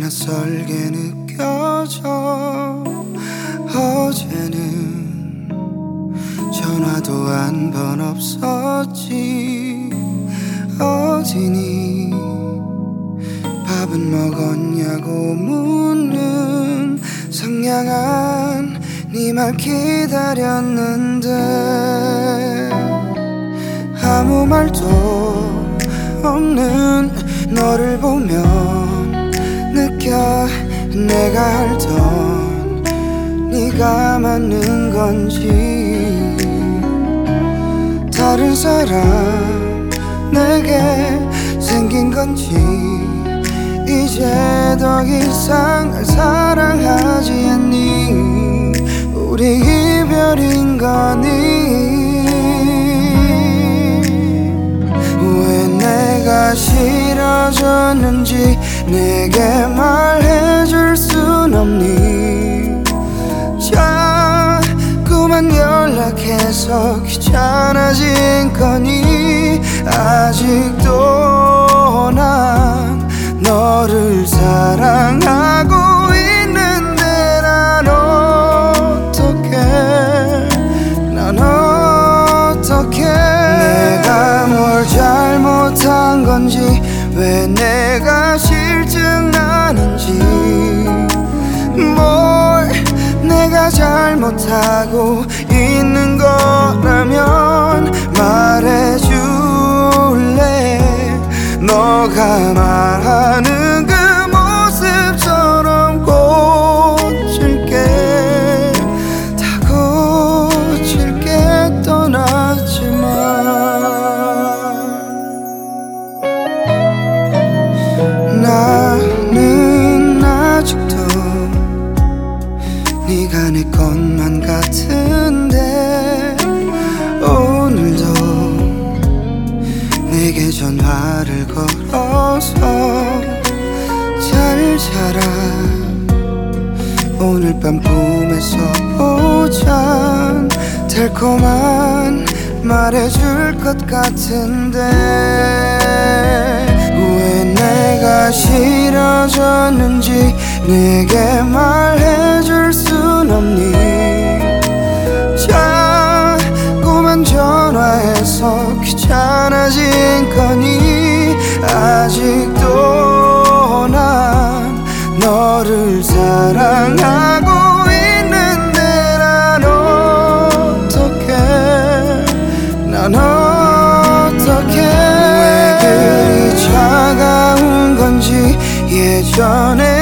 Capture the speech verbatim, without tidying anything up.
낯설게 느껴져. 어제는 전화도 한 번 없었지. 어디니 밥은 먹었냐고 묻는 상냥한 네 말 기다렸는데 아무 말도 없는 너를 보면 느껴 내가 알던 네가 맞는 건지. 다른 사람 내게 생긴 건지 이제 더 이상 날 사랑하지 않니. 우리 이별인 거니. 왜 내가 싫어졌는지 내게 말해줄 순 없니. 자꾸만 연락해서 귀찮아진 거니. 아직도 난 너를 사랑하고 있는데 난 어떡해. 난 어떡해. 내가 뭘 잘못한 건지 왜 내가 실증나는지 뭘 내가 잘못하고 있는 거라면 말해줄래. 너가 말하는 그 모습처럼 고칠게. 다 고칠게. 떠났지만 나는 아직도 네가 내 것만 같은데 오늘도 내게 전화를 걸어서 잘 자라. 오늘 밤 꿈에서 보자. 달콤한 말해줄 것 같은데 왜 내가 싫어졌는지 내게 말해줄 순 없니. 자꾸만 전화해서 귀찮아진 거니. 아직도 난 너를 사랑하고 있는데 난 어떡해. 난 어떡해. 왜 그리 차가운 건지 예전에